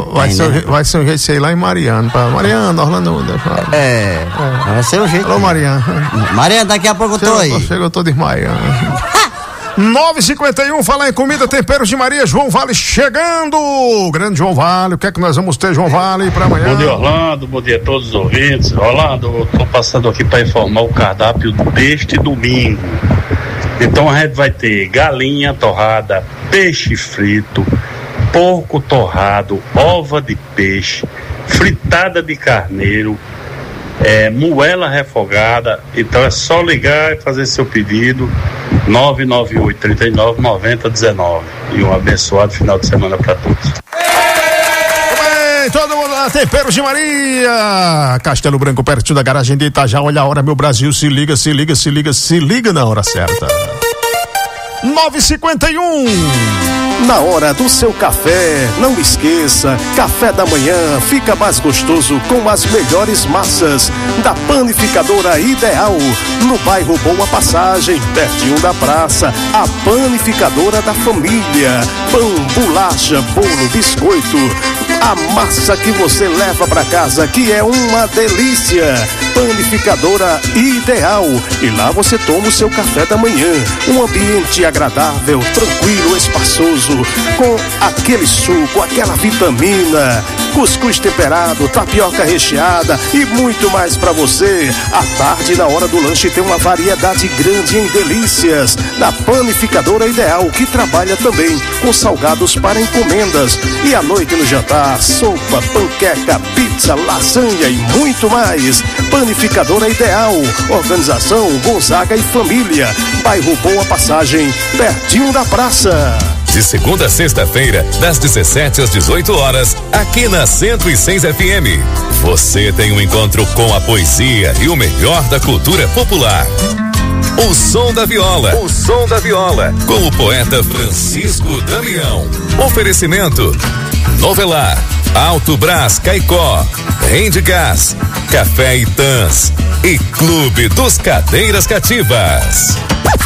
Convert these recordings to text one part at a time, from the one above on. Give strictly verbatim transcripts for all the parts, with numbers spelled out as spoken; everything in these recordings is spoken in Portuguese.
vai, ser, né? vai ser um jeito de ser lá em Mariana. Pra Mariana, Orlando. É, é, vai ser um jeito. Alô, Mariana. Mariana, daqui a pouco eu tô aí. Chega, eu tô desmaiando. nove e cinquenta e um, falar em comida, temperos de Maria, João Vale chegando. Grande João Vale, o que é que nós vamos ter, João Vale, pra amanhã? Bom dia, Orlando, bom dia a todos os ouvintes. Orlando, tô passando aqui pra informar o cardápio deste domingo. Então a gente vai ter galinha torrada, peixe frito, porco torrado, ova de peixe, fritada de carneiro, é, moela refogada. Então é só ligar e fazer seu pedido. nove nove oito, três nove, nove zero um nove. E um abençoado final de semana para todos. Bem, todo mundo lá, Temperos de Maria, Castelo Branco, pertinho da garagem de Itajá. Olha a hora, meu Brasil, se liga, se liga, se liga, se liga na hora certa. nove e cinquenta e um. Na hora do seu café, não esqueça, café da manhã fica mais gostoso com as melhores massas da Panificadora Ideal, no bairro Boa Passagem, pertinho da praça. A Panificadora da Família, pão, bolacha, bolo, biscoito, a massa que você leva para casa, que é uma delícia. Panificadora Ideal, e lá você toma o seu café da manhã, um ambiente agradável, tranquilo, espaçoso, com aquele suco, aquela vitamina, cuscuz temperado, tapioca recheada e muito mais para você. À tarde, na hora do lanche, tem uma variedade grande em delícias da Panificadora Ideal, que trabalha também com salgados para encomendas. E à noite no jantar, sopa, panqueca, pizza, lasanha e muito mais. Panificadora Ideal, organização Gonzaga e Família, bairro Boa Passagem, pertinho da praça. De segunda a sexta-feira, das dezessete às dezoito horas, aqui na cento e seis F M. Você tem um encontro com a poesia e o melhor da cultura popular. O Som da Viola. O Som da Viola. Com o poeta Francisco Damião. Oferecimento: Novelar, Alto Brás Caicó, Rende Gás, Café Itãs e Clube dos Cadeiras Cativas.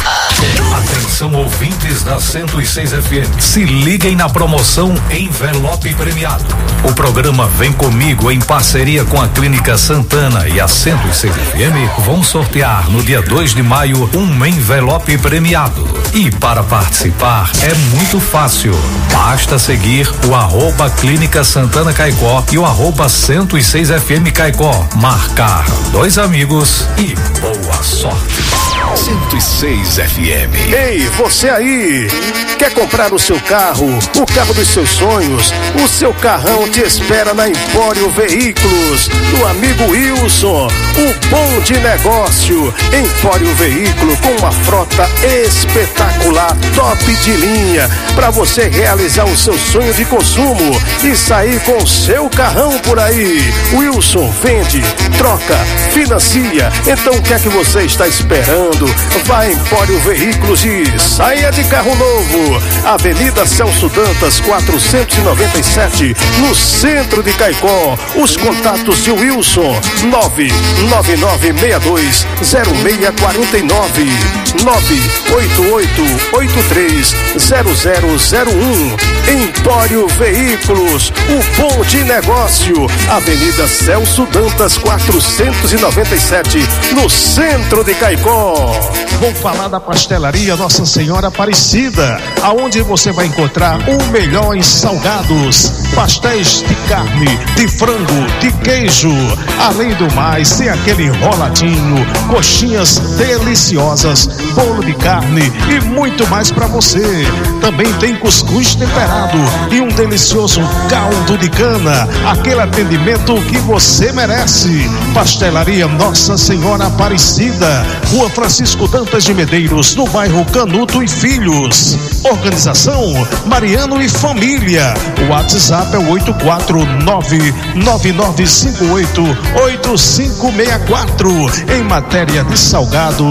Atenção, ouvintes da cento e seis F M. Se liguem na promoção Envelope Premiado. O programa Vem Comigo, em parceria com a Clínica Santana e a cento e seis F M, vão sortear no dia dois de maio um envelope premiado. E para participar é muito fácil. Basta seguir o arroba Clínica Santana Caicó e o arroba cento e seis F M Caicó. Marcar dois amigos e boa sorte. cento e seis F M. Ei, você aí, quer comprar o seu carro, o carro dos seus sonhos? O seu carrão te espera na Empório Veículos, do amigo Wilson, o bom de negócio. Empório Veículo, com uma frota espetacular, top de linha, para você realizar o seu sonho de consumo e sair com o seu carrão por aí. Wilson vende, troca, financia. Então o que é que você está esperando? Vá a Empório Veículos e saia de carro novo. Avenida Celso Dantas, quatrocentos e noventa e sete, no centro de Caicó. Os contatos de Wilson: nove nove nove seis dois zero seis quatro nove, nove oito oito oito três zero zero zero um. Empório Veículos, o bom de negócio. Avenida Celso Dantas, quatrocentos e noventa e sete, no centro de Caicó. Vou falar da pastelaria Nossa Senhora Aparecida, aonde você vai encontrar o melhor em salgados, pastéis de carne, de frango, de queijo. Além do mais, tem aquele enroladinho, coxinhas deliciosas, bolo de carne e muito mais para você. Também tem cuscuz temperado e um delicioso caldo de cana, aquele atendimento que você merece. Pastelaria Nossa Senhora Aparecida, Rua Francisco Dantas de Medeiros, no bairro Canuto e Filhos. Organização Mariano e Família. O WhatsApp é o oito quatro nove nove nove cinco oito oito cinco seis quatro. Em matéria de salgados,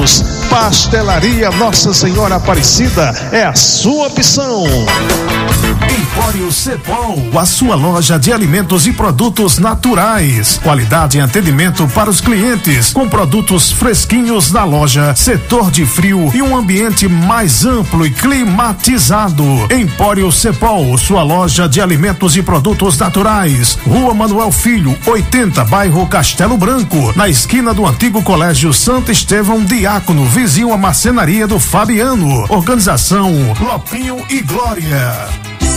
Pastelaria Nossa Senhora Aparecida é a sua opção. Empório Cepol, a sua loja de alimentos e produtos naturais. Qualidade e atendimento para os clientes, com produtos fresquinhos na loja, setor de frio e um ambiente mais amplo e climatizado. Empório Cepol, sua loja de alimentos e produtos naturais. Rua Manuel Filho, oitenta, bairro Castelo Branco, na esquina do antigo Colégio Santo Estevão Diácono, vizinho à marcenaria do Fabiano. Organização Lopinho e Glória.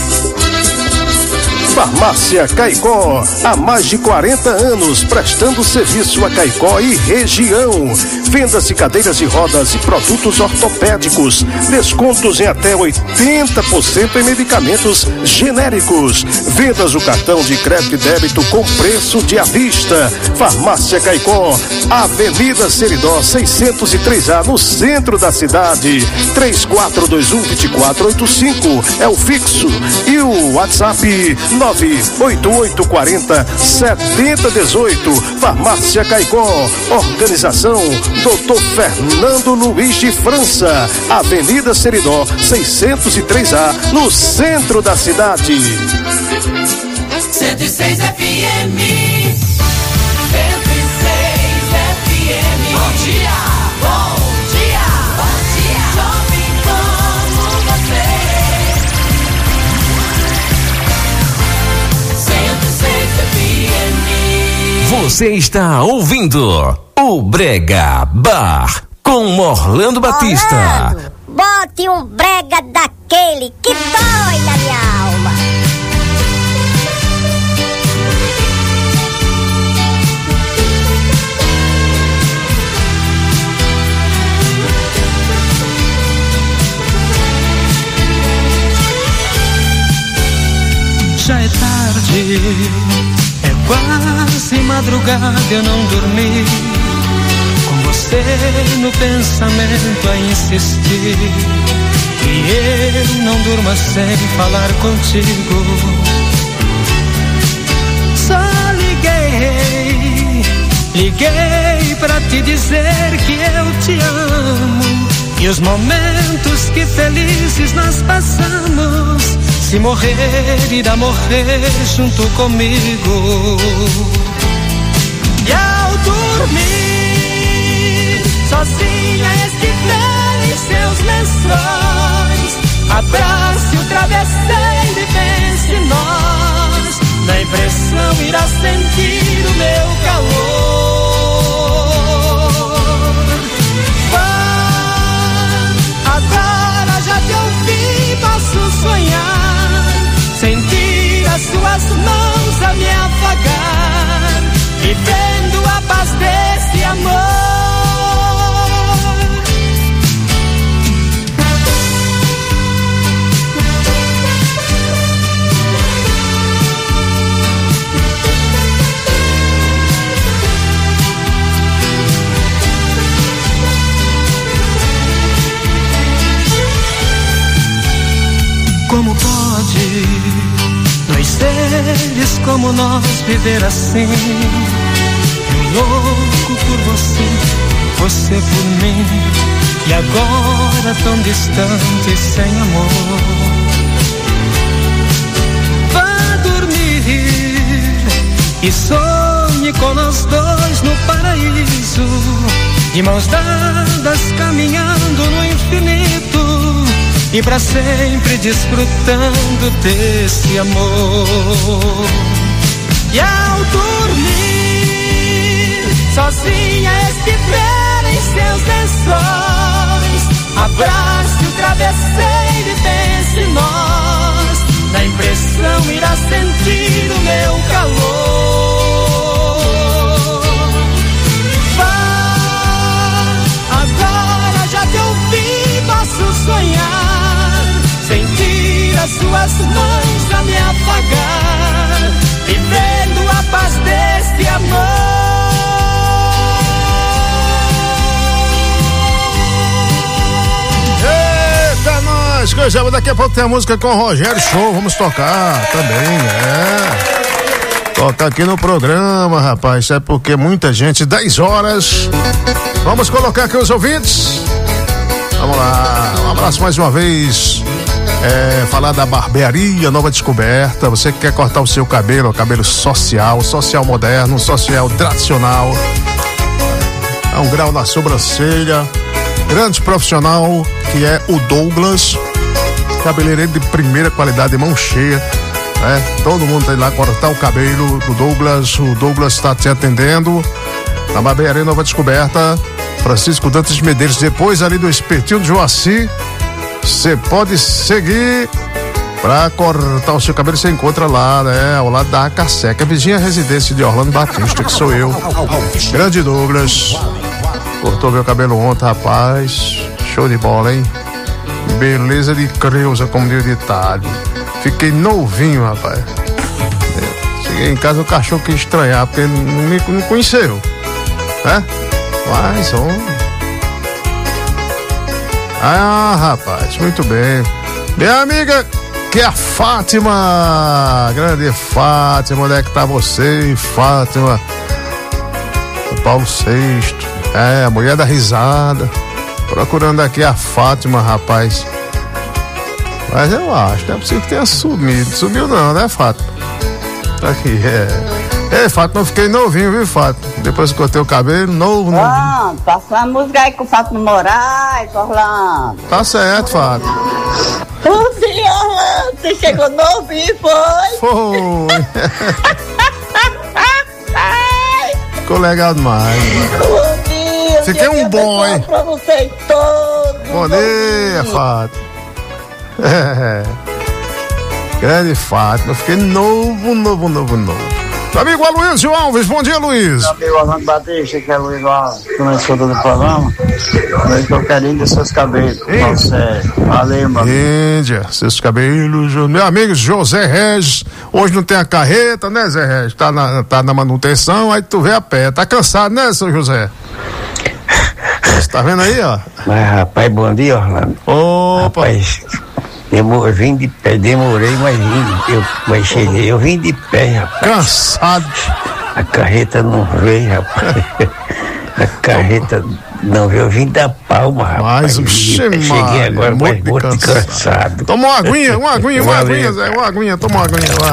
Farmácia Caicó, há mais de quarenta anos prestando serviço a Caicó e região. Vendas de cadeiras de rodas e produtos ortopédicos, descontos em até oitenta por cento em medicamentos genéricos. Vendas do cartão de crédito e débito com preço de à vista. Farmácia Caicó, Avenida Seridó seiscentos e três A, no centro da cidade. três quatro dois um, dois quatro oito cinco é o fixo e o WhatsApp nove oito oito quatro zero sete zero um oito. Farmácia Caicó. Organização doutor Fernando Luiz de França. Avenida Seridó seiscentos e três A, no centro da cidade. cento e seis F M. cento e seis F M. Bom dia. Bom dia. Bom dia. Jovem como você. cento e seis F M. Você está ouvindo o Brega Bar com Orlando Batista. Orlando, bote um brega daquele que dói na minha alma. Já é tarde, é quase madrugada, eu não dormi. Com você no pensamento a insistir, e eu não durmo sem falar contigo. Só liguei, liguei pra te dizer que eu te amo, e os momentos que felizes nós passamos, se morrer, irá morrer junto comigo. E ao dormir, sozinha estiver em seus lençóis, abrace o travesseiro e pense em nós. Na impressão irá sentir o meu calor. Ah, agora já te ouvi, posso sonhar, sentir as suas mãos a me afagar, vivendo a paz desse amor. Como pode dois seres como nós viver assim? Eu louco por você, você por mim, e agora tão distante, sem amor. Vá dormir e sonhe com nós dois no paraíso, de mãos dadas caminhando no infinito, e pra sempre desfrutando desse amor. E ao dormir, sozinha estiver em seus lençóis, abrace o travesseiro e pense em nós. Na impressão irá sentir o meu calor. Vá, agora já te ouvi, posso sonhar, sentir as suas mãos a me afagar, vivendo a paz deste amor. Eita, nós, coisa, daqui a pouco tem a música com o Rogério Show, vamos tocar também, né? colocar aqui no programa, rapaz. É porque muita gente, dez horas. Vamos colocar aqui os ouvintes. Vamos lá, um abraço mais uma vez. É, falar da barbearia Nova Descoberta. Você que quer cortar o seu cabelo, cabelo social, social moderno, social tradicional. É um grau na sobrancelha. Grande profissional que é o Douglas, cabeleireiro de primeira qualidade, mão cheia, né? Todo mundo tem lá cortar o cabelo do Douglas. O Douglas está te atendendo na barbearia Nova Descoberta, Francisco Dantas Medeiros, depois ali do Espertinho do Joaci. Você pode seguir pra cortar o seu cabelo. Você encontra lá, né, ao lado da Acaseca, vizinha residência de Orlando Batista, que sou eu. Grande Douglas. Cortou meu cabelo ontem, rapaz. Show de bola, hein? Beleza de creusa, como diz o ditado. Fiquei novinho, rapaz. Cheguei em casa, o cachorro quis estranhar, porque não me não conheceu, né? Mas, homem. Ah, rapaz, muito bem. Minha amiga, que é a Fátima. Grande Fátima, onde é que tá você, Fátima? O Paulo sexto. É, a mulher da risada. Procurando aqui a Fátima, rapaz. Mas eu acho, não é possível que tenha sumido. Sumiu não, né, Fátima? Tá aqui, é. Ei, Fátima, eu fiquei novinho, viu, Fátima? Depois que cortei o cabelo, novo, novo. Ah, passa uma música aí com o Fátima Moraes, Orlando. Tá certo, Fátima. Bom dia, Orlando. Você chegou novinho, foi? Foi. Ficou legal demais. Bom dia. Fiquei um bom, hein? Pra vocês todos. Bom dia, Fátima. É. Grande Fátima. Fiquei novo, novo, novo, novo. Meu amigo Aloysio Alves, bom dia, Luiz. Meu amigo Orlando Batista, que é Luiz Alves, começou do programa. Eu tô querendo seus cabelos. Você. Valeu, meu amigo. Índia, seus cabelos. Meu amigo José Regis, hoje não tem a carreta, né, Zé Regis? Tá na, tá na manutenção, aí tu vê a pé. Tá cansado, né, seu José? Você tá vendo aí, ó? Mas, rapaz, bom dia, Orlando. Opa. Rapaz, eu vim de pé, demorei, mas vim, eu, mas cheguei, eu vim de pé, rapaz. Cansado. A carreta não veio, rapaz. A carreta não veio, eu vim da Palma, rapaz. Mas o cheguei agora, mas muito cansado. cansado. Toma uma aguinha, uma aguinha, uma aguinha, Zé, uma aguinha, toma uma aguinha lá.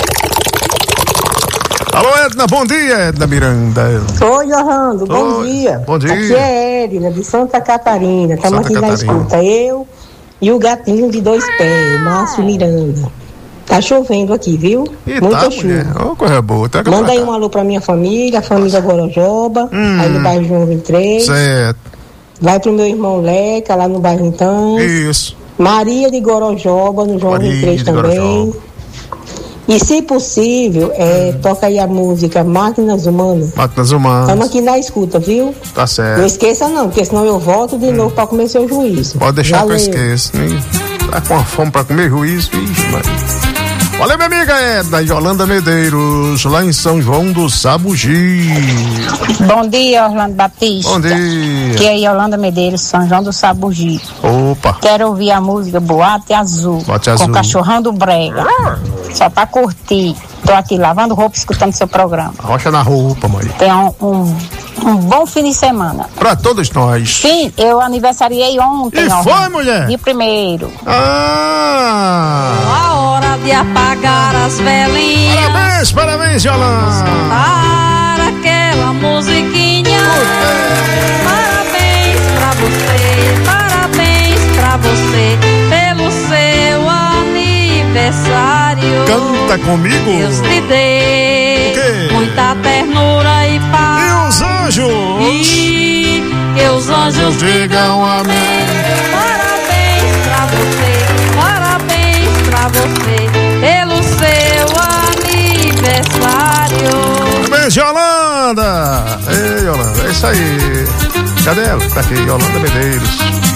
Alô, Edna, bom dia, Edna Miranda. Oi, Orlando, bom Oi, dia. Bom dia. Aqui é Edna, de Santa Catarina. Estamos aqui Catarina. na escuta. Eu e o gatinho de dois pés, o Márcio Miranda. Tá chovendo aqui, viu? E Muita tá, chuva. Ô, coisa boa. Tá Manda aí um alô pra minha família, a família Gorojoba, Hum. aí no bairro João vinte e três. Certo. Vai pro meu irmão Leca, lá no bairro então. Isso. Maria de Gorojoba, no João Maria vinte e três de também. Gorojoba. E se possível, é, toca aí a música Máquinas Humanas. Máquinas Humanas. Estamos aqui na escuta, viu? Tá certo. Não esqueça não, porque senão eu volto de novo pra comer seu juízo. Pode deixar Valeu. que eu esqueço. Hein? Tá com a fome pra comer juízo, vixe, mas... Valeu, minha amiga Edna, Yolanda Medeiros, lá em São João do Sabugi. Bom dia, Orlando Batista. Bom dia. Que é Yolanda Medeiros, São João do Sabugi. Opa. Quero ouvir a música Boate Azul, Boate com Azul. o Cachorrão do Brega. Só pra curtir. Tô aqui lavando roupa, escutando seu programa. Rocha na roupa, mãe. Tenha um, um, um bom fim de semana. Pra todos nós. Sim, eu aniversariei ontem. E Orlando. foi, mulher? De primeiro. Ah! A hora de apagar as velinhas. Parabéns, parabéns, Yolanda. Para aquela musiquinha. Parabéns pra você, parabéns pra você, pelo seu aniversário. Canta comigo. Deus te dê O quê? muita ternura e paz. E os anjos? E que os anjos digam amém. Parabéns pra você, parabéns pra você, pelo seu aniversário. Parabéns, Yolanda. Ei, Yolanda, é isso aí. Cadê ela? Tá aqui, Yolanda Medeiros.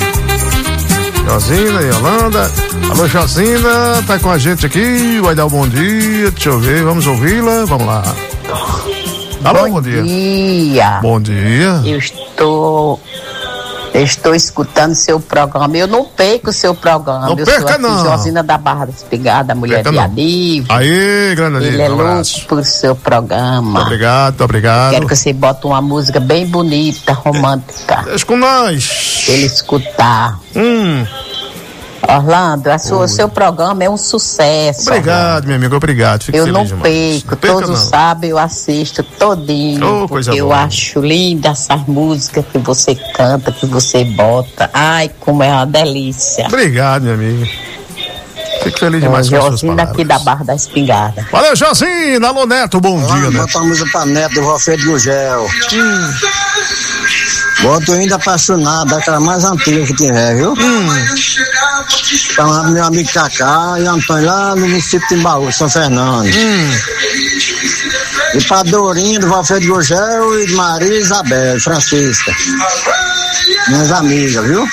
Josina, Yolanda. Alô, Josina, tá com a gente aqui, vai dar um bom dia, deixa eu ver, vamos ouvi-la, vamos lá. Alô, bom, bom dia. dia. Bom dia. Eu estou Estou escutando seu programa. Eu não perco o seu programa. Não eu perca, sou aqui, não. Josina da Barra das Pegadas, a mulher Perca, de não. Adívio. Aí, grande Ele amigo, é um louco abraço. por seu programa. Muito obrigado, muito obrigado. Quero que você bote uma música bem bonita, romântica. Deixa com nós. Ele escutar. Hum. Orlando, a sua, o seu programa é um sucesso. Obrigado, meu amigo, obrigado. Fico Eu feliz não demais. perco, Não perca, todos não. sabem, eu assisto todinho, Oh, coisa porque eu boa. acho linda essas músicas que você canta, que você bota. Ai, como é uma delícia. Obrigado, meu amigo. Fico feliz demais com as suas Josinho palavras. daqui da Barra da Espingarda. Valeu, Josinho. Alô, Neto, bom dia, né? Bota a música pra Neto do Valfredo Gugel. Hum. Bota o Ainda Apaixonado, aquela mais antiga que tiver, viu? Hum. Tá lá meu amigo Cacá e Antônio lá no município de Timbaú, São Fernando. Hum. E pra Dourinho do Valfredo Gugel e Maria Isabel, Francisca. Minhas amigas, viu?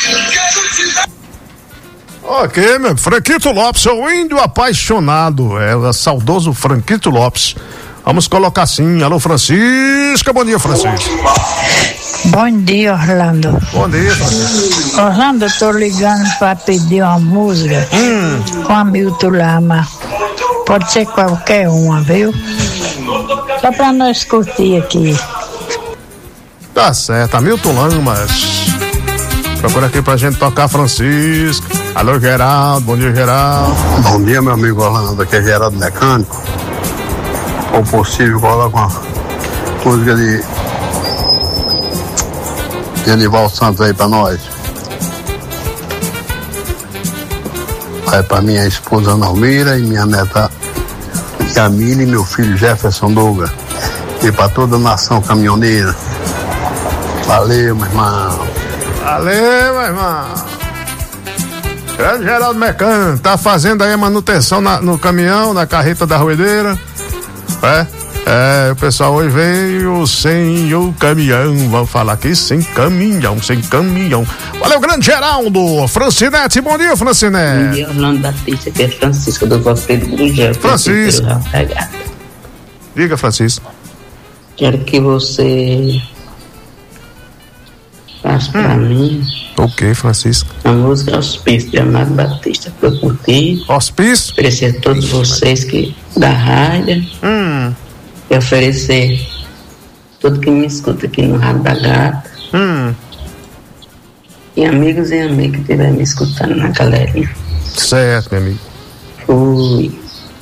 Ok, meu. Franquito Lopes, o índio apaixonado. É o saudoso Franquito Lopes. Vamos colocar assim. Alô, Francisca. Bom dia, Francisca. Bom dia, Orlando. Bom dia, Francisca. Orlando, eu tô ligando pra pedir uma música hum. com a Milton Lama. Pode ser qualquer uma, viu? Só pra nós curtir aqui. Tá certo. Hamilton Lamas. Procura aqui pra gente tocar, Francisco. Alô, Geraldo. Bom dia, Geraldo. Bom dia, meu amigo Orlando. Aqui é Geraldo Mecânico. Ou possível, coloca uma música de de Anival Santos aí pra nós. Vai pra minha esposa Nalmira e minha neta Camila e meu filho Jefferson Douglas. E pra toda a nação caminhoneira. Valeu, meu irmão. Valeu, meu irmão. Grande Geraldo Mecânico, tá fazendo aí a manutenção na, no caminhão, na carreta da roedeira. É, é, o pessoal hoje veio sem o caminhão. Vamos falar aqui sem caminhão, sem caminhão. Valeu, grande Geraldo. Francinete, bom dia, Francinete. Bom dia, Orlando Batista, que é Francisco do Valfredo Gugel. Francisco. Diga, Francisco. Quero que você faça hum. pra mim. O que, Francisco? A música Hospício de Amado Batista, pra eu curtir. Hospício? Oferecer a todos vocês que da rádio. Hum. E oferecer tudo que me escuta aqui no Rádio da Gata. Hum. E amigos e amigas que estiverem me escutando na galerinha. Certo, meu amigo. Fui.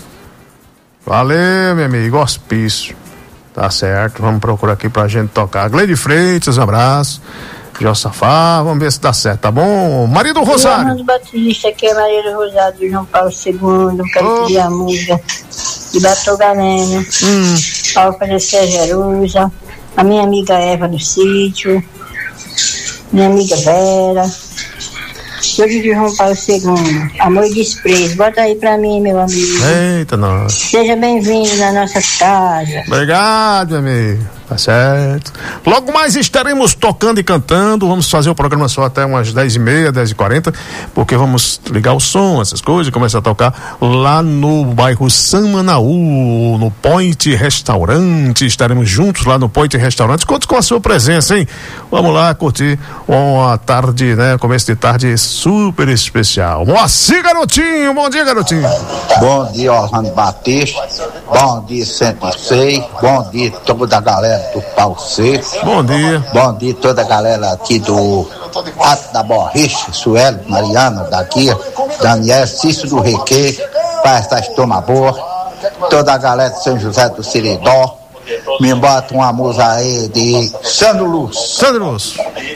Valeu, meu amigo. Hospício. Tá certo. Vamos procurar aqui pra gente tocar. Gleide Freitas, um abraço. Josafá, vamos ver se dá certo, tá bom? Maria do Rosário. Orlando Batista, aqui é Maria do Rosário, do João Paulo segundo. Quero oh. pedir a música de Batogalena. Hum. Para oferecer a Jerusa, a minha amiga Eva do sítio, minha amiga Vera. Todos de João Paulo segundo. Amor e desprezo. Bota aí pra mim, meu amigo. Eita, nós. Seja bem-vindo na nossa casa. Obrigado, meu amigo. Tá certo. Logo mais estaremos tocando e cantando. Vamos fazer o programa só até umas dez e meia, dez e quarenta, porque vamos ligar o som, essas coisas, e começar a tocar lá no bairro Samanaú, no Point Restaurante. Estaremos juntos lá no Point Restaurante. Conto com a sua presença, hein? Vamos lá curtir uma tarde, né? Começo de tarde super especial. Moacir Garotinho, bom dia, Garotinho. Bom dia, Orlando Batista. Bom dia, cento e seis. Bom dia, toda a galera do Pau Seco. Bom dia. Bom dia toda a galera aqui do Ato da Borricha, Suelo, Mariana, daqui, Daniel, Cício do Reque, Pai das Toma Boa, toda a galera de São José do Siridó. Me bota uma música aí de Sandro Luz. Sandro Luz.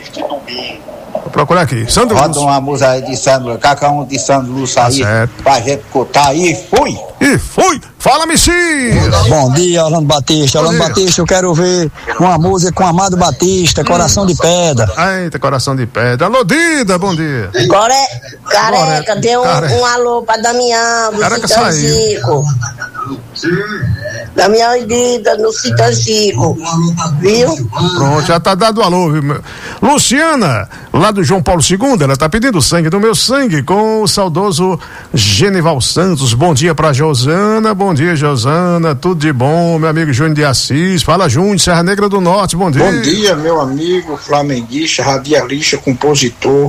Vou procurar aqui. Sandro Luz. Bota uma música aí de Sandro Luz. Cada um de Sandro Luz aí. Tá pra gente escutar aí. Fui. E fui. Fala, Messias. Bom dia, Orlando Batista. Bom Orlando dia. Batista, eu quero ver uma música com Amado Batista, hum. Coração de Pedra. Eita, Coração de Pedra. Alô, Dida, bom dia. Core... Careca, dê um, um alô pra Damião, do Citão Zico. Da minha vida no Citangico, viu? Pronto, já tá dado alô, viu? Luciana, lá do João Paulo segundo, ela tá pedindo sangue do meu sangue com o saudoso Genival Santos. Bom dia pra Josana, bom dia Josana, tudo de bom, meu amigo Júnior de Assis. Fala Júnior, Serra Negra do Norte, bom dia. Bom dia, meu amigo flamenguista, radialista, compositor,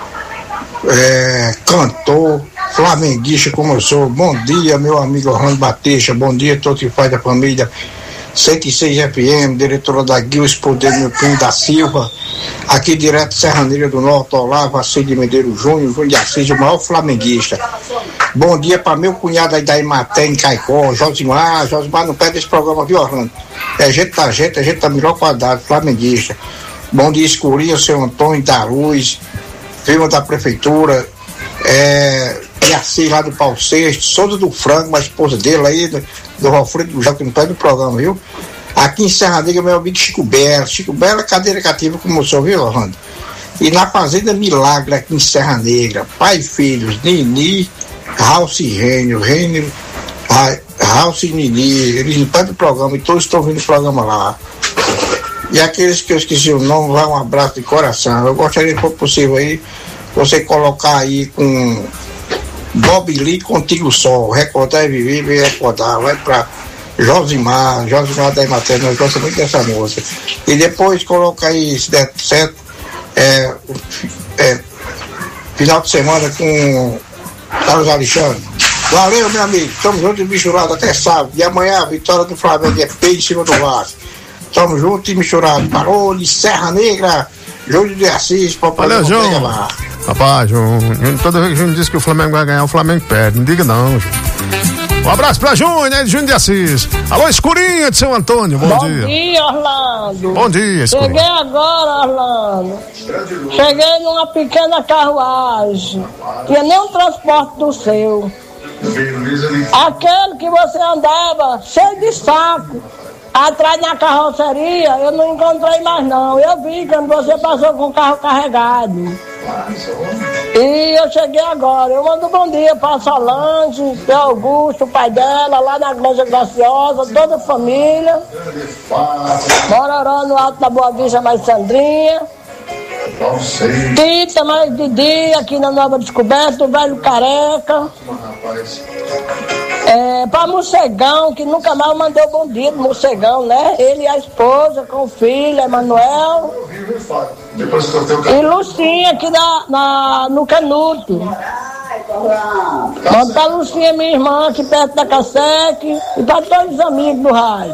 é, cantor, flamenguista como eu sou. Bom dia, meu amigo Orlando Batista, bom dia a todos que faz da família cento e seis F M, diretora da Guilherme Poder, meu primo da Silva, aqui direto Serra Negra do Norte, Olavo, Assis de Medeiros Júnior, Júnior de Assis, o maior flamenguista. Bom dia para meu cunhado aí da Imaté, em Caicó, Josimar. Josimar, não perde esse programa, viu, Orlando? É gente da gente, é gente da melhor qualidade, flamenguista. Bom dia, Escurinha, seu Antônio da Luz, firma da prefeitura, é, e assim lá do Paulo Sexto, Souza do Frango, a esposa dele aí, do, do Alfredo do Jaco, não perde o programa, viu? Aqui em Serra Negra, meu amigo Chico Bela, Chico Bela, cadeira cativa, como eu sou, viu, Orlando? E na Fazenda Milagre, aqui em Serra Negra, pai e filhos, Nini, Ralce e Rênio, Rênio, Ralce e Nini, eles não perdem o programa e todos estão ouvindo o programa lá. E aqueles que eu esqueci o nome, vai um abraço de coração. Eu gostaria, se for possível aí, você colocar aí com Bob Lee, Contigo Sol, recordar e viver e recordar, vai pra Josimar, Josimar da Imaterna, nós gostamos muito dessa música. E depois coloca aí, se der certo, é, é, final de semana com Carlos Alexandre. Valeu, meu amigo, estamos juntos e misturados até sábado. E amanhã a vitória do Flamengo é P em cima do Vasco. Estamos juntos e misturados. Parou de Serra Negra, Júnior de Assis, papai. Valeu, João. Rapaz, João, toda vez que o Júnior diz que o Flamengo vai ganhar, o Flamengo perde. Não diga não, João. Um abraço pra Júnior, né, de Júnior de Assis. Alô, Escurinha de Seu Antônio, bom, bom dia. Bom dia, Orlando. Bom dia, Escurinha. Cheguei agora, Orlando. Cheguei numa pequena carruagem. Tinha nem um transporte do seu. Aquele que você andava cheio de saco atrás da carroceria, eu não encontrei mais não. Eu vi quando você passou com o carro carregado. E eu cheguei agora. Eu mando bom dia para Solange, para Augusto, o pai dela, lá na Igreja Graciosa, toda a família. Mororó no Alto da Boa Vista, mais Sandrinha. Tita, mais Didi, aqui na Nova Descoberta, o velho Careca. É, para Morcegão, que nunca mais mandou bom dia pro Morcegão, né? Ele e a esposa, com o filho, Emanuel. E Lucinha, aqui na, na, no Canuto. Manda pra Lucinha, minha irmã, aqui perto da Cassec. E para todos os amigos do rádio.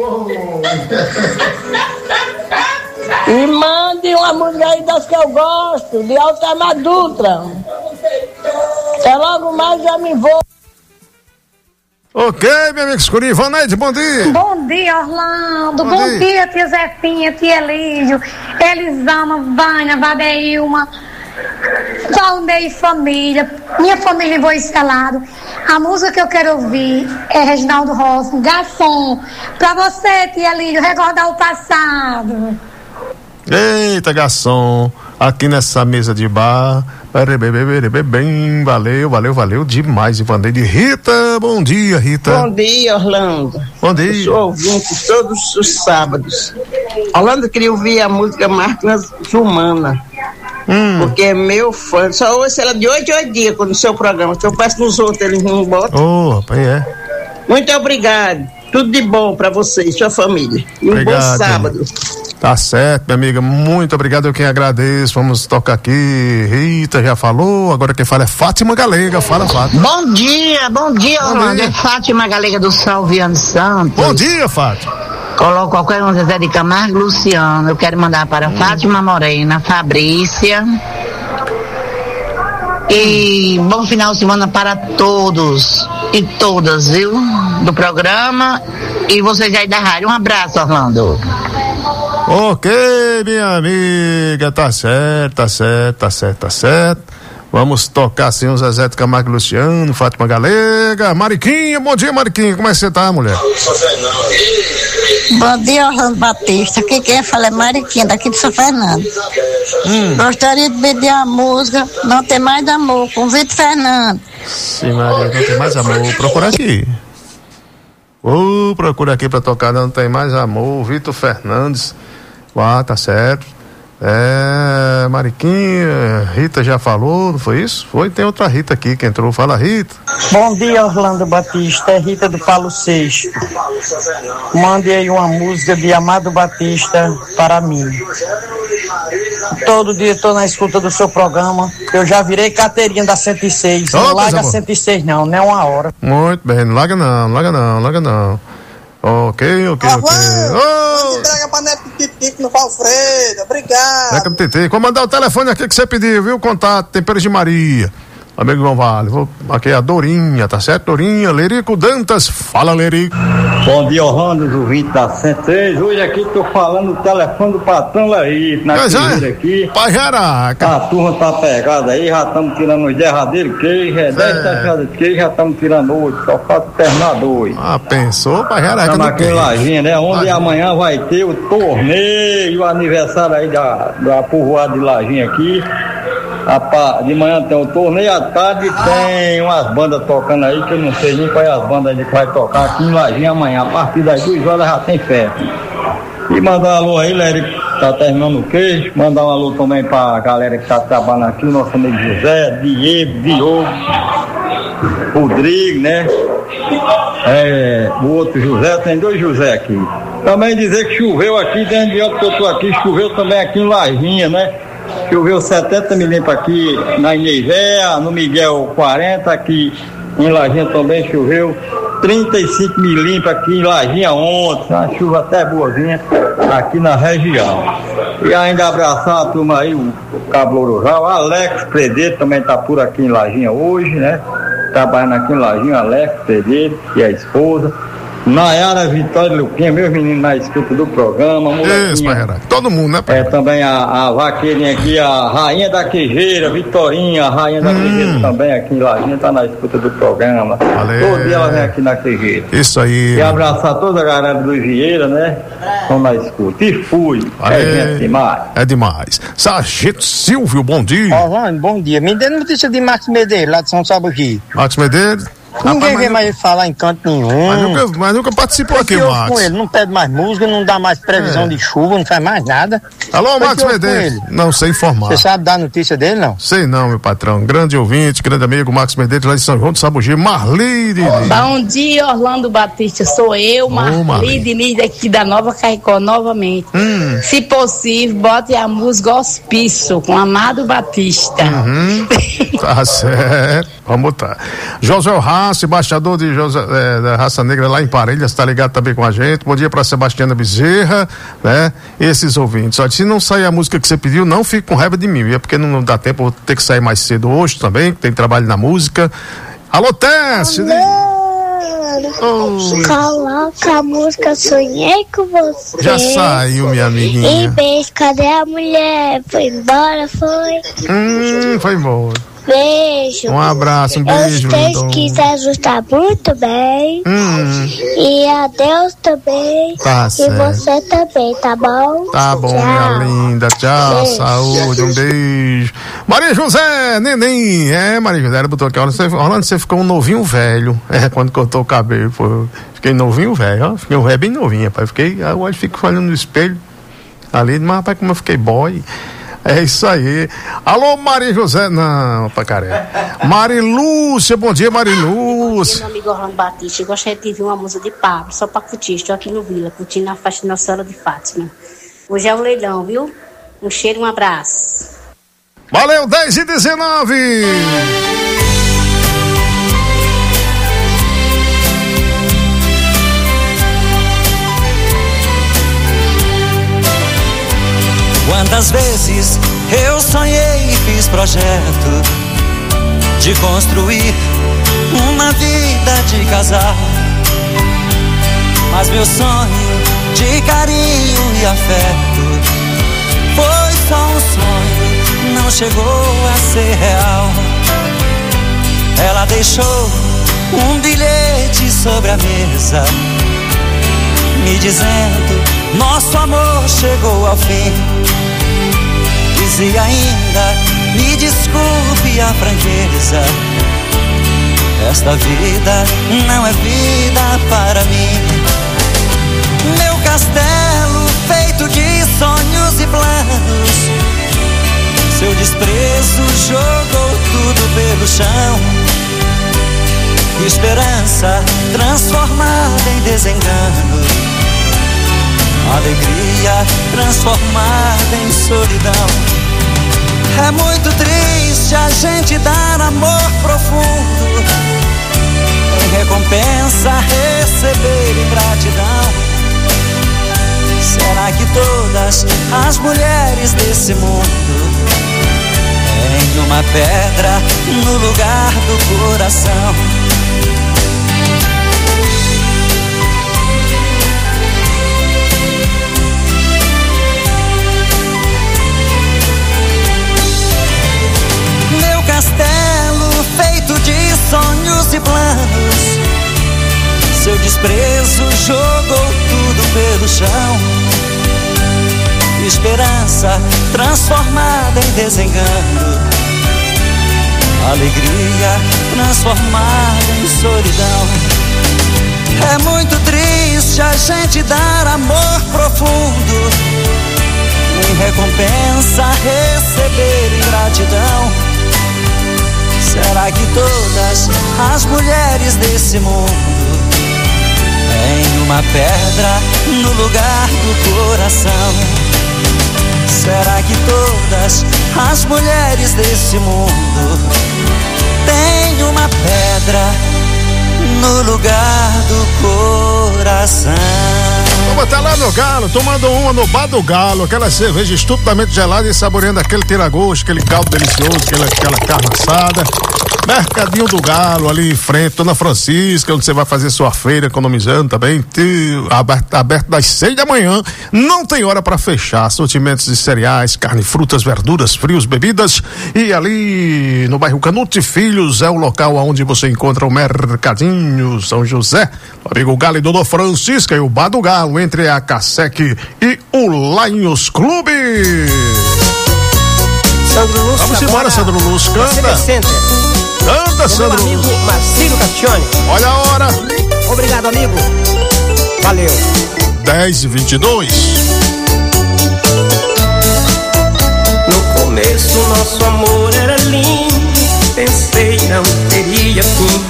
E mande uma música aí das que eu gosto, de Altamar Dutra. Até logo mais já me vou. Ok, meu amigo Escurinho. Vaneide, bom dia. Bom dia, Orlando. Bom, Bom dia. dia, tia Zefinha, tia Elígio, Elisama, Vânia, Vadeilma, Valnei e família, minha família em Boa Escalado. A música que eu quero ouvir é Reginaldo Rossi, Garçom. Pra você, tia Elígio, recordar o passado. Eita, garçom, aqui nessa mesa de bar, bem, valeu, valeu, valeu demais, Ivaneide. Rita, bom dia, Rita. Bom dia, Orlando. Bom dia. Eu sou ouvinte todos os sábados. Orlando, queria ouvir a música Máquinas Humanas, hum. porque é meu fã, só ouço ela de oito em oito dias no seu programa, que eu peço nos outros, eles não botam. Ô, oh, rapaz, é. Muito obrigado, tudo de bom pra vocês, sua família, e um obrigado, bom sábado. Tá certo, minha amiga, muito obrigado, eu quem agradeço. Vamos tocar aqui. Rita já falou, agora quem fala é Fátima Galega. Fala, Fátima. Bom dia, bom dia, bom Orlando. Dia. É Fátima Galega do Salviano Santos. Bom dia, Fátima. Coloco qualquer um, Zezé de Camargo, Luciano. Eu quero mandar para hum. Fátima Morena, Fabrícia. E bom final de semana para todos e todas, viu? Do programa. E vocês aí da rádio. Um abraço, Orlando. Ok, minha amiga, tá certo, tá certo, tá certo, tá certo. Vamos tocar assim o Zezé de Camargo e Luciano, Fátima Galega, Mariquinha, bom dia, Mariquinha, como é que você tá, mulher? Bom dia, Orlando Batista, aqui quem fala é Mariquinha, daqui de São Fernando. Hum. Gostaria de pedir a música Não Tem Mais Amor, com Vitor Fernando. Sim, Maria, Não Tem Mais Amor, procura aqui. Ô, oh, procura aqui pra tocar, não tem mais amor. Vitor Fernandes. Ah, tá certo. É, Mariquinha, Rita já falou, não foi isso? Foi, tem outra Rita aqui que entrou. Fala, Rita. Bom dia, Orlando Batista, é Rita do Paulo Sexto. Mande aí uma música de Amado Batista para mim. Todo dia estou na escuta do seu programa. Eu já virei carteirinha da cento e seis. Não oh, larga cento e seis não, nem uma hora. Muito bem, não larga não, não larga não, não larga não. Ok, ok, ah, ok. Oh! Entrega pra Neto Titico no Valfredo, obrigado. Neto Titico, vou mandar o telefone aqui que você pediu, viu? Contato, Temperos de Maria. Amigo João Vale, vou, aqui é a Dorinha, tá certo? Dorinha, Lerico Dantas, fala Lerico. Bom dia, Orlando, os ouvintes da cento e seis. Hoje aqui tô falando do telefone do patrão Lerico, na quinta aqui. Pai Jaraca. A turma tá pegada aí, já estamos tirando os derradeiros queijo, é dez taxadas de queijo, já estamos tirando oito, só falta terminar dois. Ah, pensou, Pai Jaraca? Estamos aqui em Lajinha, né? Onde Pai... amanhã vai ter o torneio, o aniversário aí da, da povoada de Lajinha aqui. De manhã tem o torneio, à tarde tem umas bandas tocando aí, que eu não sei nem qual é as bandas que vai tocar aqui em Lajinha amanhã. A partir das duas horas já tem festa. E mandar um alô aí, Lérico, tá terminando o queijo. Mandar um alô também pra galera que tá trabalhando aqui, o nosso amigo José, Diego, Diogo, Rodrigo, né? É, o outro José, tem dois José aqui. Também dizer que choveu aqui, dentro de onde eu tô aqui, choveu também aqui em Lajinha, né? Choveu setenta milímetros aqui na Inevéia, no Miguel quarenta, aqui em Lajinha também choveu trinta e cinco milímetros aqui em Lajinha ontem, uma chuva até boazinha aqui na região. E ainda abraçar a turma aí, o Cabo Rural, Alex Predeiro também está por aqui em Lajinha hoje, né? Trabalhando aqui em Lajinha, Alex Predeiro, que é a esposa. Nayara Vitória Luquinha, meus meninos na escuta do programa. Isso, pai Renato. Todo mundo, né, pai? É também a, a vaqueirinha aqui, a Rainha da Queijeira, Vitorinha, a Rainha da hum. Queijeira também aqui em Lajinha, tá na escuta do programa. Valeu. Todo dia ela vem aqui na Queijeira. Isso aí. E abraçar toda a galera do Vieira, né? Estão na escuta. E fui. Valeu. É gente demais. É demais. Sargento Silvio, bom dia. Orlando, bom dia. Me dê notícia de Marcos Medeiros, lá de São Sabugi. Marcos Medeiros? Ninguém vê mais ele falar em canto nenhum. Mas nunca, mas nunca participou aqui, Marcos. Com ele, não pede mais música, não dá mais previsão é. de chuva, não faz mais nada. Alô, Marcos Medeiros. Não sei informar. Você sabe dar notícia dele, não? Sei não, meu patrão. Grande ouvinte, grande amigo, Marcos Medeiros, lá de São João do Sabugi. Marli Diniz. Bom dia, Orlando Batista. Sou eu, Marli, Marli Diniz, aqui da Nova Caicó, novamente. Hum. Se possível, bote a música Hospício com Amado Batista. Uhum. Tá certo. Vamos botar. José Raça, embaixador de José, é, da Raça Negra lá em Parelhas, tá ligado também com a gente. Bom dia pra Sebastiana Bezerra, né? Esses ouvintes. Olha, se não sair a música que você pediu, não fique com raiva de mim, é porque não dá tempo, vou ter que sair mais cedo hoje também, que tem trabalho na música. Alô, Tess! Oh. Coloca a música Sonhei com Você. Já saiu, minha amiguinha. E beijo, cadê a mulher? Foi embora, foi? Hum, foi embora. Beijo. Um abraço, um beijo. Os três que se ajustar muito bem. Hum. E a Deus também. Tá e certo. você também, tá bom? Tá bom, tchau. Minha linda. Tchau, beijo. Saúde, um beijo. Maria José, neném. É, Maria José, ela botou aqui. Orlando, você ficou um novinho velho. É, quando cortou o cabelo. Pô, fiquei novinho velho, ó. Fiquei um velho bem novinho, rapaz. Fiquei, hoje fico olhando no espelho ali, mas rapaz, como eu fiquei boy. É isso aí. Alô, Maria José. Não, pacaré. Marilúcia, bom dia, Marilúcia. Meu amigo Orlando Batista, eu gostaria de ouvir uma música de Pablo, só pra curtir. Estou aqui no Vila, curtindo a festa de Nossa Senhora de Fátima. Hoje é o leilão, viu? Um cheiro, um abraço. Valeu, dez e dezenove. Quantas vezes eu sonhei e fiz projeto de construir uma vida de casal, mas meu sonho de carinho e afeto foi só um sonho, não chegou a ser real. Ela deixou um bilhete sobre a mesa, me dizendo nosso amor chegou ao fim. Dizia ainda, me desculpe a franqueza, Esta vida não é vida para mim. Meu castelo feito de sonhos e planos, seu desprezo jogou tudo pelo chão. Esperança transformada em desengano, alegria transformada em solidão. É muito triste a gente dar amor profundo, em recompensa receber ingratidão. Será que todas as mulheres desse mundo têm uma pedra no lugar do coração? Meu castelo feito de sonhos e planos, seu desprezo jogou tudo pelo chão. Esperança transformada em desengano, alegria transformada em solidão. É muito triste a gente dar amor profundo, em recompensa receber ingratidão. Será que todas as mulheres desse mundo têm uma pedra no lugar do coração? Será que todas as mulheres desse mundo têm uma pedra no lugar do coração? Vamos estar lá no Galo, tomando uma no bar do Galo, aquela cerveja estupidamente gelada e saboreando aquele tira-gosto, aquele caldo delicioso, aquela, aquela carne assada. Mercadinho do Galo, ali em frente, Dona Francisca, onde você vai fazer sua feira, economizando também, aberto, aberto das seis da manhã, não tem hora para fechar, sortimentos de cereais, carne, frutas, verduras, frios, bebidas, e ali no bairro Canuto Filhos é o local onde você encontra o Mercadinho São José, o amigo Galo e Dona Francisca, e o Bar do Galo, entre a Cassec e o Lions Clube. Sandro Lúcio, vamos embora, Sandro Lúcio, canta. Canta, Sandro. Meu amigo Marcílio Caccione. Olha a hora. Obrigado, amigo. Valeu. dez e vinte e dois. No começo nosso amor era lindo, pensei não teria fim.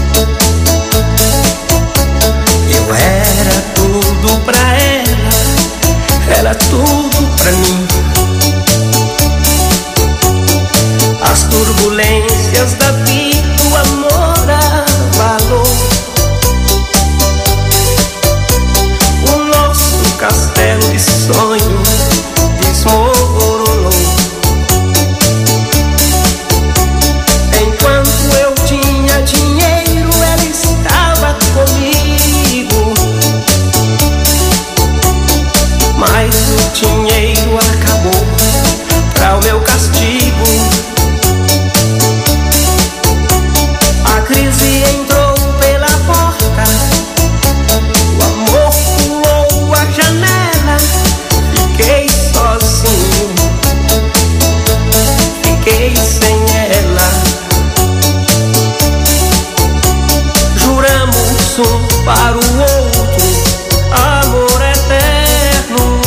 Eu era tudo pra ela, ela tudo pra mim. As turbulências da vida, o amor abalou. O nosso castelo de sonho desmoronou. Enquanto eu tinha dinheiro, ela estava comigo. Mas o dinheiro acabou pra o meu castigo. A crise entrou pela porta, o amor pulou a janela. Fiquei sozinho, fiquei sem ela. Juramos um para o outro amor eterno,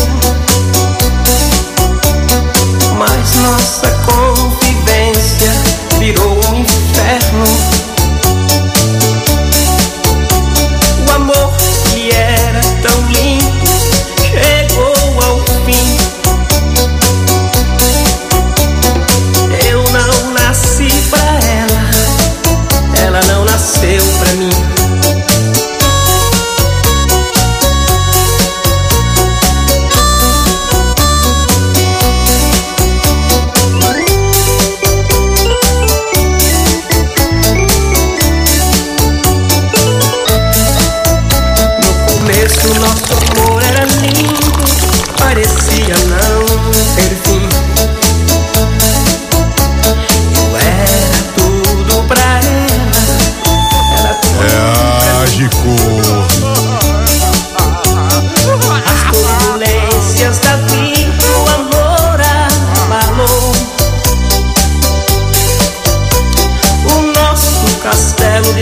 mas nossa convivência virou um inferno. Nasceu pra mim. No começo nosso amor era lindo, parecia não ter fim. Eu era tudo pra ela. As turbulências da vida, o amor abalou. O nosso castelo de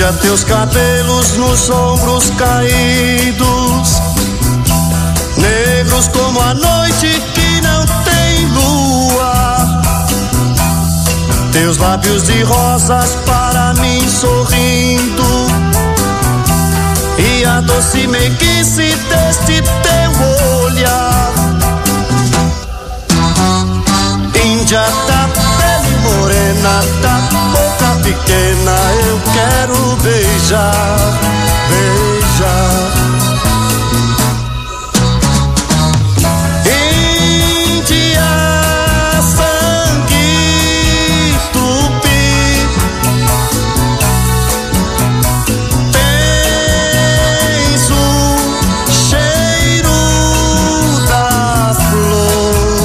Índia, teus cabelos nos ombros caídos, negros como a noite que não tem lua, teus lábios de rosas para mim sorrindo, e a doce meiguice deste teu olhar. Índia da pele morena, da boca pequena, eu quero beijar, beijar. Índia, sangue tupi, tens o cheiro da flor.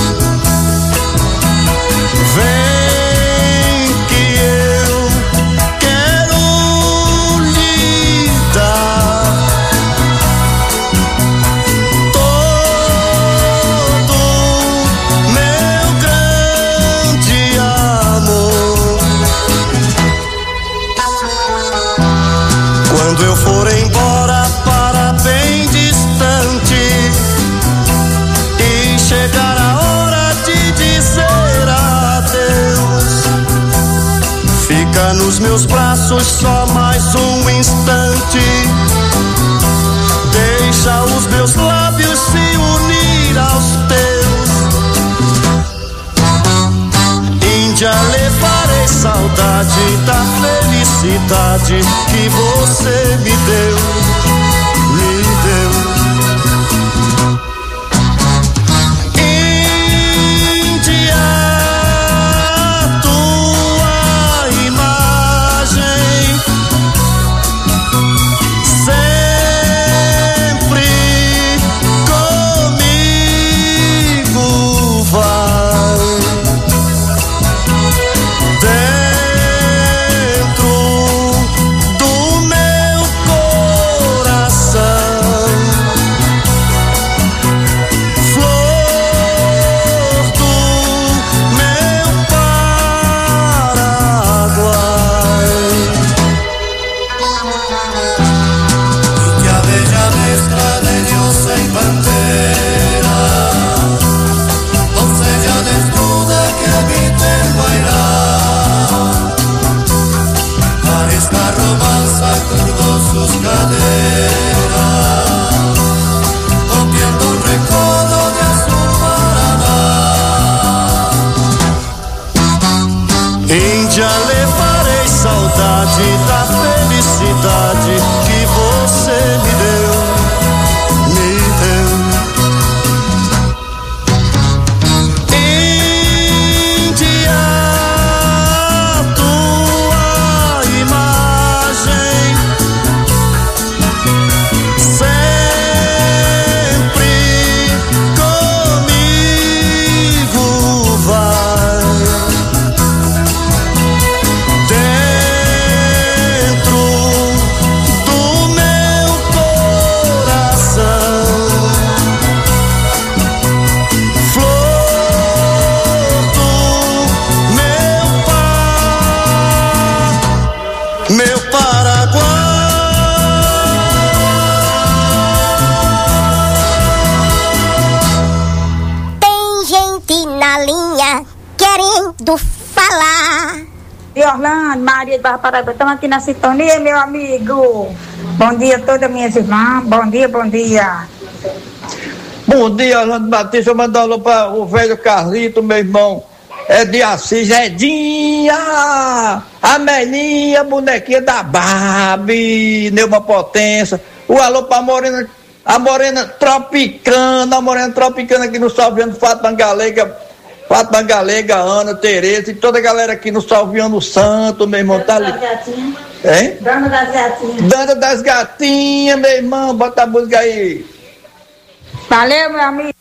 Vem que eu quero lhe dar todo meu grande amor. Quando eu for embora para bem distante e chegar a hora de dizer adeus, fica nos meus braços só mais um instante, deixa os meus lábios se unir aos teus. Índia, levarei saudade da felicidade que você me deu, me deu. Índia, tua imagem sempre comigo vai, dentro do meu coração, flor do meu Paraguai. Índia, bella mezcla de diosa y pantera, doncella desnuda que habita en Guairá, parezca romanza curvó sus caderas, copiando un recodo de azul Paraná. Índia, levarei saudade da felicidade que você me deu, me deu. Índia, tua imagem sempre comigo vai, dentro do meu coração, flor do meu par, meu Paraguai. Tem gente na linha querendo falar. E Orlando, Maria de Barra Paraíba, estamos aqui na sintonia, meu amigo. Bom dia a todas minhas irmãs. Bom dia, bom dia. Bom dia, Orlando Batista. Eu mando alô para o velho Carlito, meu irmão. É de Assis, Edinha, a Melinha, bonequinha da Barbie, Neuma Potência. O alô para a Morena, a Morena Tropicana, a Morena Tropicana aqui no Salviano, Fátima Galega, Fátima Galega, Ana, Tereza e toda a galera aqui no Salviano Santo, meu irmão. Tá ali. Hein? Dona das gatinhas. Dona das gatinhas, meu irmão. Bota a música aí. Valeu, meu amigo.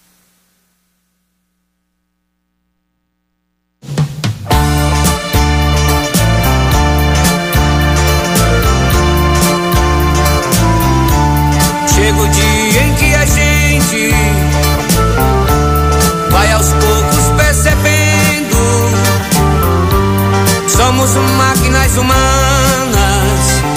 Chega o dia em que a gente vai aos poucos percebendo, somos máquinas humanas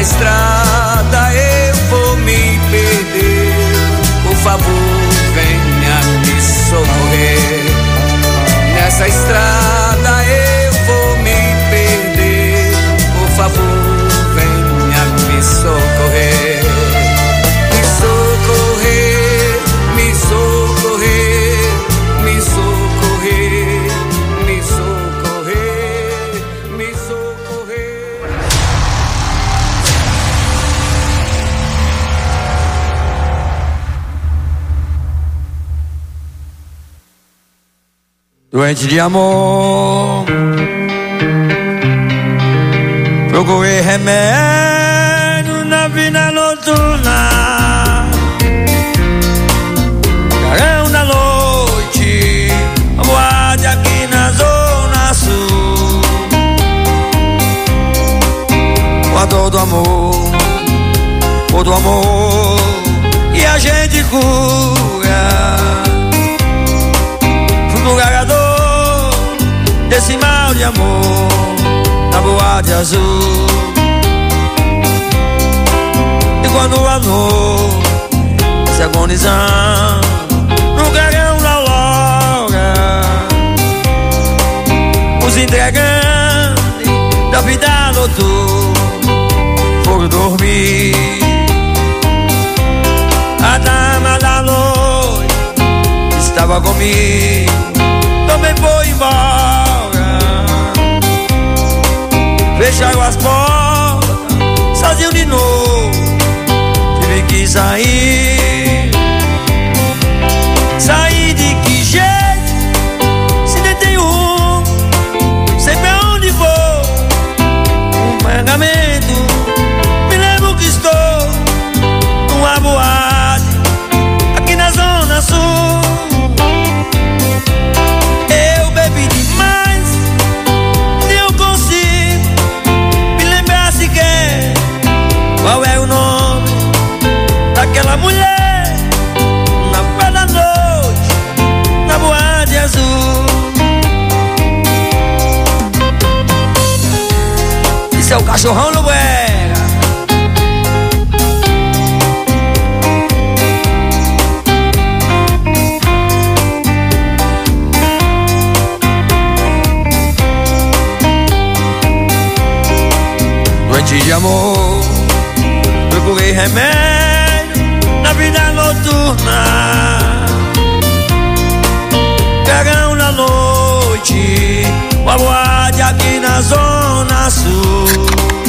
estrada eu vou me perder. Por favor, venha me socorrer. Nessa estrada eu vou me perder. Por favor, venha me socorrer. Me socorrer, me socorrer, me socorrer, me socorrer, me socorrer. Doente de amor, procurei remédio na vida noturna. Clarão da noite, boate aqui na zona sul. Com a dor do amor, por do amor, e a gente cura. Fui curador desse mal de amor na boate azul. E quando a noite se agonizando no clarão da aurora, os entregantes da vida noturna foram dormir. A dama da noite estava comigo, também foi embora. Fecharam as portas, sozinho de novo, tive que sair. Sair de que jeito? Se nem tem rumo, sei pra onde vou. Um pagamento, me lembro que estou numa boate aqui na zona sul. Eu bebi demais, nem eu consigo me lembrar sequer qual é o nome daquela mulher na praia da noite, na boate azul. Isso é o cachorrão no Buera. Doente de amor, procurei remédio na vida noturna. Clarão na noite, uma boate aqui na zona sul.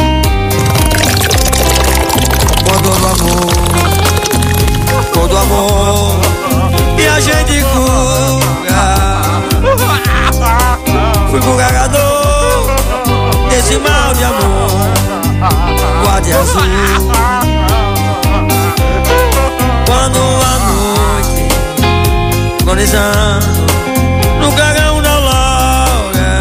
Com dor do amor, com do amor, e a gente cura. Fui curador desse mal de amor, boate azul. Quando a noite agonizando no clarão da aurora,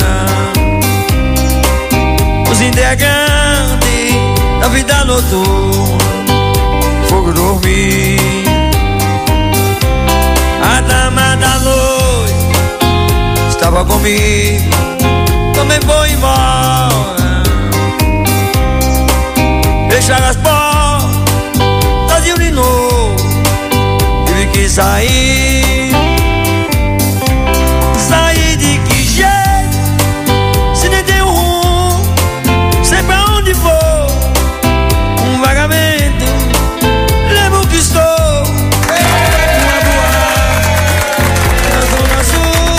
os integrantes da vida noturna foram dormir. A dama da noite estava comigo, também foi embora. Fecharam as portas, sozinho de novo, tive que sair. Sair de que jeito? Se nem tem um rumo, sei pra onde vou. Um vagamento, lembro que estou numa boate na zona sul.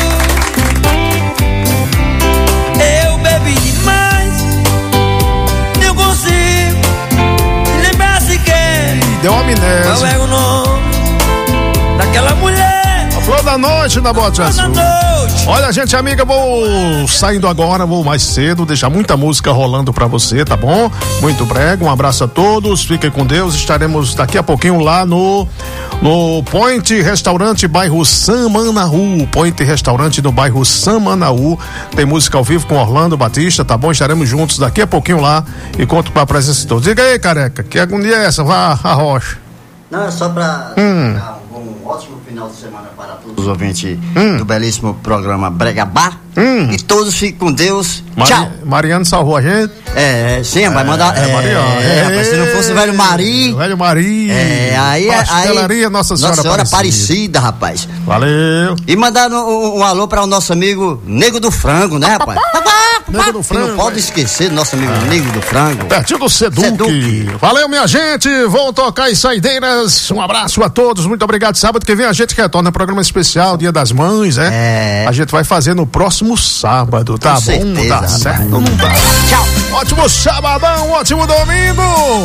Eu bebi demais, nem eu consigo lembrar sequer deu uma amnésia. qual é o nome daquela mulher. A flor da noite na boate azul. Olha, gente amiga, vou saindo agora, vou mais cedo, deixar muita música rolando pra você, tá bom? Muito brega, um abraço a todos, fiquem com Deus, estaremos daqui a pouquinho lá no no Point Restaurante, bairro Samanaú. Point Restaurante no bairro Samanaú, tem música ao vivo com Orlando Batista, tá bom? Estaremos juntos daqui a pouquinho lá e conto com a presença de todos. Diga aí, careca, que agonia é essa? Vá, a rocha. Não, é só pra hum. um ótimo final de semana para todos os ouvintes hum. do belíssimo programa Brega Bar. Hum. E todos fiquem com Deus. Mari... Tchau. Mariano salvou a gente. É, sim, vai mandar. É, É, Maria, é, rapaz, se não fosse o velho Mari. O velho Mari. É, aí. Pastelaria aí, Nossa Senhora, Nossa Senhora Aparecida. Aparecida, rapaz. Valeu. E mandar um, um, um alô para o nosso amigo Nego do Frango, né, rapaz? Nego do Frango. Não pode esquecer do nosso amigo ah. Nego do Frango. Pertinho do Seduc. Seduc. Valeu, minha gente. Vão tocar as saideiras. Um abraço a todos. Muito obrigado. Sábado que vem a gente retorna programa especial, Dia das Mães, né? É. A gente vai fazer no próximo sábado, tá Com bom? certeza, Dá certo ou não dá? Tchau. Ótimo sabadão, ótimo domingo.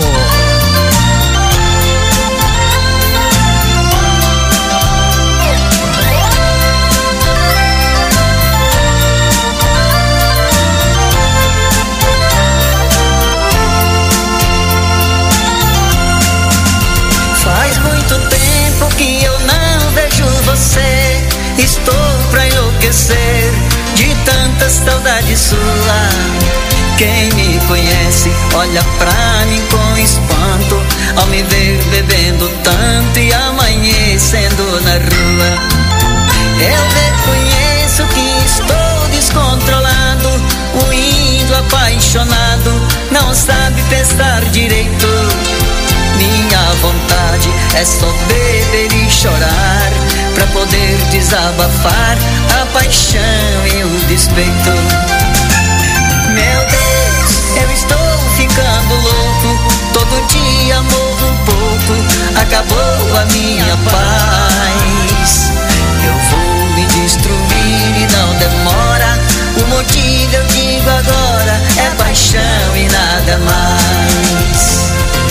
Faz muito tempo que eu não vejo você. Estou pra enlouquecer de tanta saudade sua. Quem me conhece olha pra mim com espanto ao me ver bebendo tanto e amanhecendo na rua. Eu reconheço que estou descontrolado, um índio apaixonado, não sabe pensar direito. Minha vontade é só beber e chorar pra poder desabafar a paixão e o despeito. Meu Deus, eu estou ficando louco, todo dia morro um pouco, acabou a minha paz. Eu vou me destruir e não demora, o motivo eu digo agora é paixão e nada mais.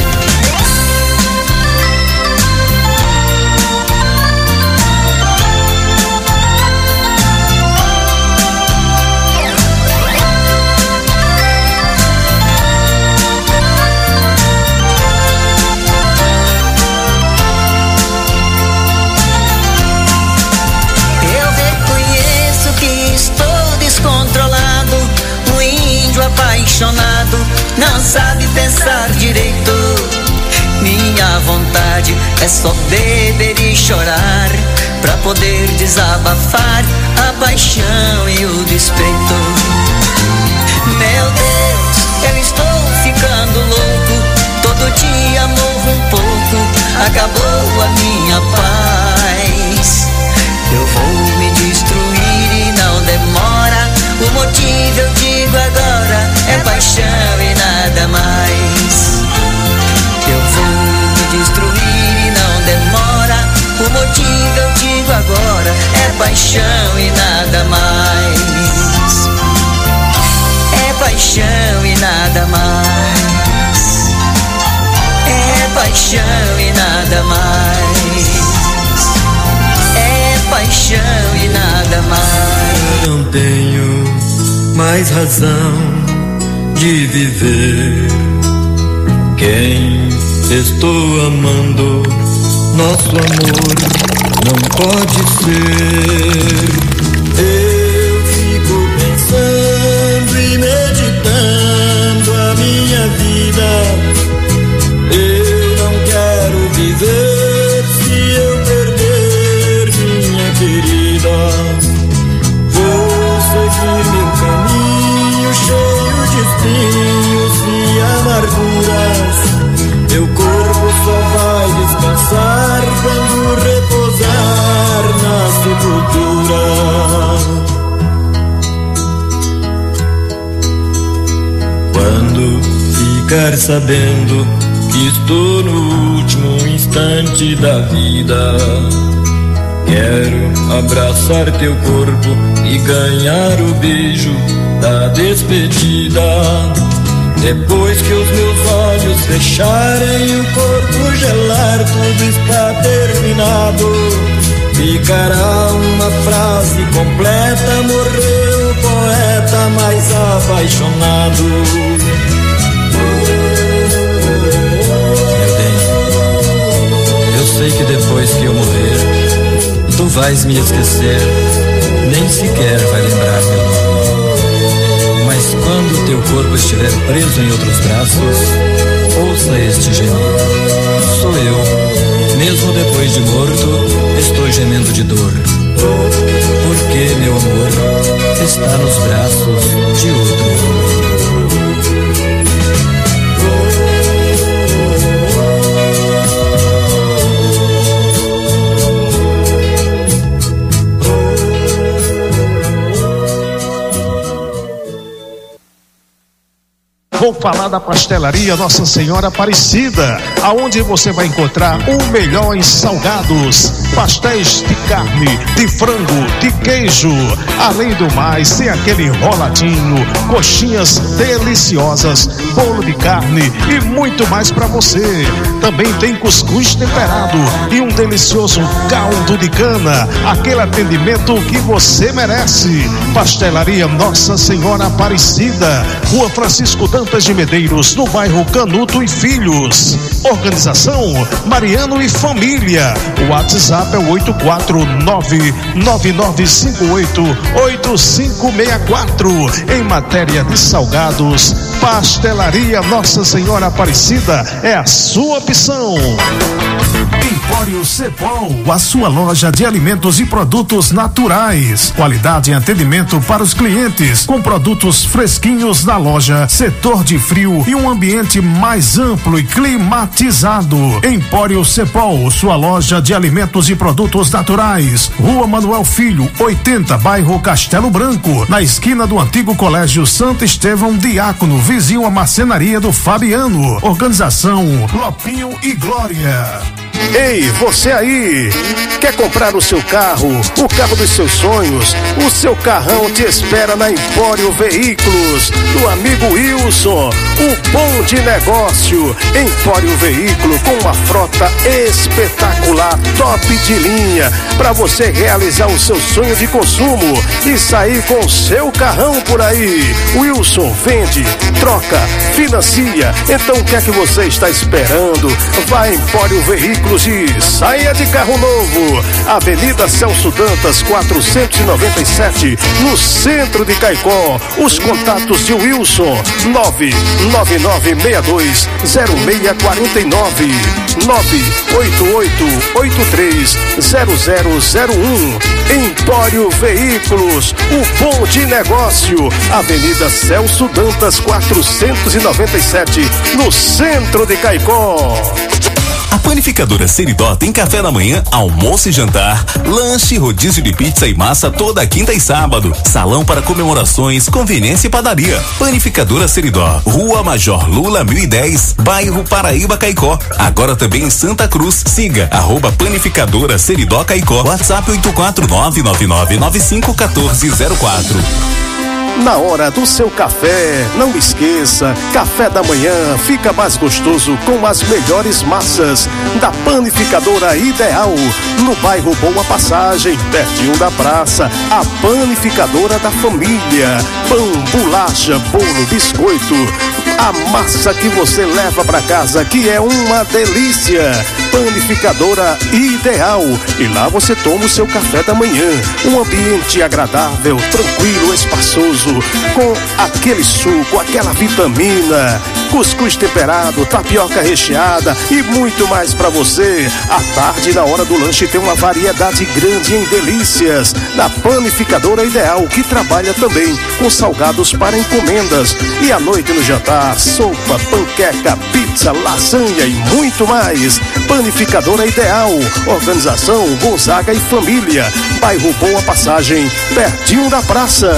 Apaixonado, não sabe pensar direito. Minha vontade é só beber e chorar pra poder desabafar a paixão e o despeito. Meu Deus, eu estou ficando louco, todo dia morro um pouco, acabou a minha paz. Eu vou me destruir e não demora, o motivo eu digo agora é paixão e nada mais. Eu vou me destruir e não demora, o motivo eu digo agora é paixão e nada mais. É paixão e nada mais. É paixão e nada mais. É paixão e nada mais. Não tenho mais razão de viver. Quem estou amando, nosso amor não pode ser. Eu fico pensando e meditando a minha vida. Eu não quero viver se eu perder minha querida. Seguir meu caminho cheio de espinhos e amarguras. Meu corpo só vai descansar quando repousar na sepultura. Quando ficar sabendo que estou no último instante da vida, quero abraçar teu corpo e ganhar o beijo da despedida. Depois que os meus olhos fecharem e o corpo gelar, tudo está terminado. Ficará uma frase completa: morreu o poeta mais apaixonado. Meu bem, eu sei que depois que eu morrer, tu vais me esquecer, nem sequer vai lembrar meu nome. Mas quando teu corpo estiver preso em outros braços, ouça este gemido. Sou eu, mesmo depois de morto, estou gemendo de dor. Porque meu amor está nos braços de outro. Vou falar da pastelaria Nossa Senhora Aparecida, aonde você vai encontrar o melhor em salgados, pastéis de carne, de frango, de queijo. Além do mais, tem aquele enroladinho, coxinhas deliciosas, bolo de carne e muito mais para você. Também tem cuscuz temperado e um delicioso caldo de cana, aquele atendimento que você merece. Pastelaria Nossa Senhora Aparecida, Rua Francisco Dantas de Medeiros, no bairro Canuto e Filhos. Organização Mariano e Família. O WhatsApp é o oito quatro nove nove nove cinco oito oito cinco seis quatro. Em matéria de salgados, Pastelaria Nossa Senhora Aparecida é a sua opção. Empório Cepol, a sua loja de alimentos e produtos naturais. Qualidade e atendimento para os clientes, com produtos fresquinhos na loja, setor de frio e um ambiente mais amplo e climatizado. Empório Cepol, sua loja de alimentos e produtos naturais. Rua Manuel Filho, oitenta, bairro Castelo Branco, na esquina do antigo Colégio Santo Estevão Diácono, vizinho à marcenaria do Fabiano. Organização Lopinho e Glória. Ei, você aí, quer comprar o seu carro, o carro dos seus sonhos? O seu carrão te espera na Empório Veículos, do amigo Wilson, o bom de negócio. Empório Veículo, com uma frota espetacular, top de linha, para você realizar o seu sonho de consumo e sair com o seu carrão por aí. Wilson vende, troca, financia. Então o que é que você está esperando? Vá a Empório Veículos e saia de carro novo. Avenida Celso Dantas quatrocentos e noventa e sete, no centro de Caicó. Os contatos de Wilson: nove nove nove seis dois zero seis quatro nove, nove oito oito oito três zero zero zero um. Empório Veículos, o bom de negócio. Avenida Celso Dantas quatrocentos e noventa e sete, no centro de Caicó. A Panificadora Seridó tem café da manhã, almoço e jantar, lanche, rodízio de pizza e massa toda quinta e sábado, salão para comemorações, conveniência e padaria. Panificadora Seridó, Rua Major Lula mil e dez, bairro Paraíba, Caicó. Agora também em Santa Cruz. Siga arroba Panificadora Seridó Caicó. WhatsApp oito quatro nove nove nove nove cinco um quatro zero quatro. Na hora do seu café, não esqueça, café da manhã fica mais gostoso com as melhores massas da Panificadora Ideal, no bairro Boa Passagem, pertinho da praça. A Panificadora da Família. Pão, bolacha, bolo, biscoito, a massa que você leva para casa, que é uma delícia. Panificadora Ideal. E lá você toma o seu café da manhã. Um ambiente agradável, tranquilo, espaçoso, com aquele suco, aquela vitamina, cuscuz temperado, tapioca recheada e muito mais para você. À tarde, na hora do lanche, tem uma variedade grande em delícias da Panificadora Ideal, que trabalha também com salgados para encomendas. E à noite no jantar, sopa, panqueca, pizza, lasanha e muito mais. Panificadora Ideal. Organização Gonzaga e Família. Bairro Boa Passagem, pertinho da praça.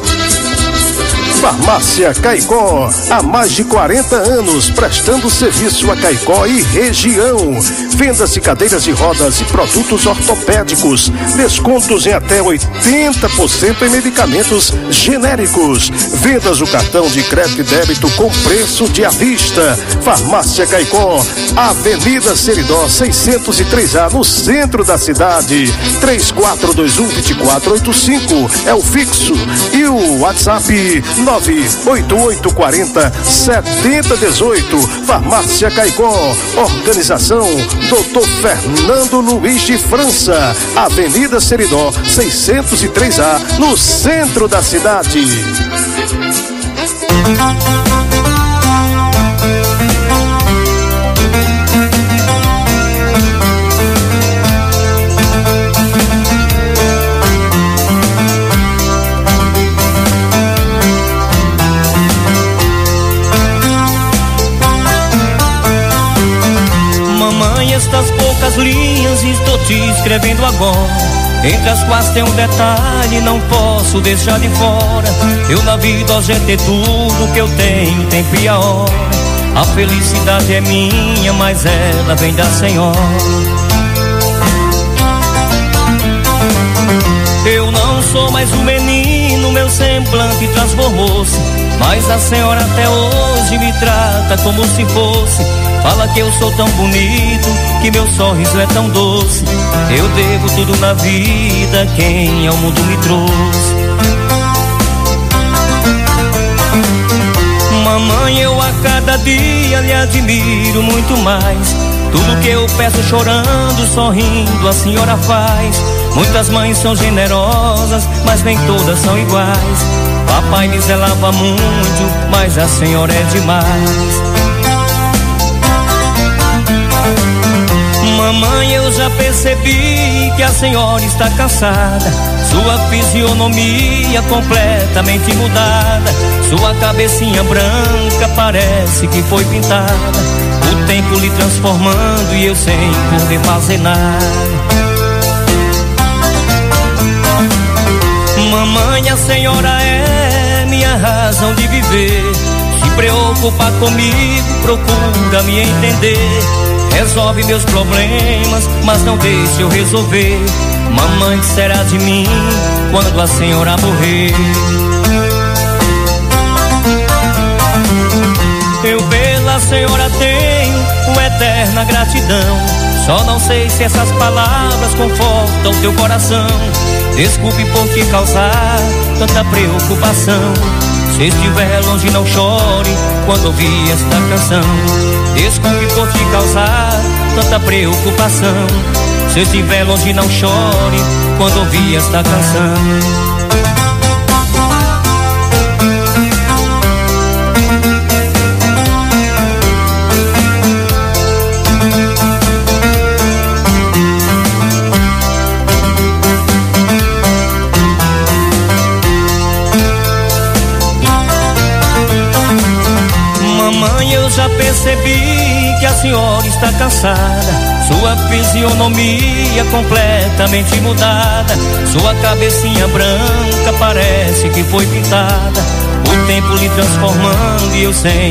Farmácia Caicó, há mais de quarenta anos prestando serviço a Caicó e região. Vendas de cadeiras de rodas e produtos ortopédicos. Descontos em até oitenta por cento em medicamentos genéricos. Vendas do cartão de crédito e débito com preço de à vista. Farmácia Caicó, Avenida Seridó seiscentos e três A, no centro da cidade. três quatro dois um, dois quatro oito cinco é o fixo. E o WhatsApp nove oito oito quatro zero sete zero um oito. Farmácia Caicó. Organização doutor Fernando Luiz de França. Avenida Seridó seiscentos e três A, no centro da cidade. Mamãe, estas poucas linhas estou te escrevendo agora. Entre as quais tem um detalhe, não posso deixar de fora. Eu na vida hoje é ter tudo que eu tenho, tempo e a hora. A felicidade é minha, mas ela vem da Senhora. Eu não sou mais um menino, meu semblante transformou-se, mas a senhora até hoje me trata como se fosse. Fala que eu sou tão bonito, que meu sorriso é tão doce. Eu devo tudo na vida, quem ao mundo me trouxe. Mamãe, eu a cada dia lhe admiro muito mais. Tudo que eu peço chorando, sorrindo, a senhora faz. Muitas mães são generosas, mas nem todas são iguais. Papai me zelava muito, mas a senhora é demais. Mamãe, eu já percebi que a senhora está cansada. Sua fisionomia completamente mudada. Sua cabecinha branca parece que foi pintada. O tempo lhe transformando e eu sem poder fazer nada. Mamãe, a senhora é minha razão de viver. Se preocupa comigo, procura me entender. Resolve meus problemas, mas não deixe eu resolver. Mamãe, que será de mim quando a senhora morrer? Eu pela senhora tenho uma eterna gratidão. Só não sei se essas palavras confortam teu coração. Desculpe por te causar tanta preocupação. Se estiver longe não chore quando ouvir esta canção. Desculpe por te causar tanta preocupação. Se estiver longe não chore quando ouvir esta canção. Já percebi que a senhora está cansada. Sua fisionomia completamente mudada. Sua cabecinha branca parece que foi pintada. O tempo lhe transformando e eu sem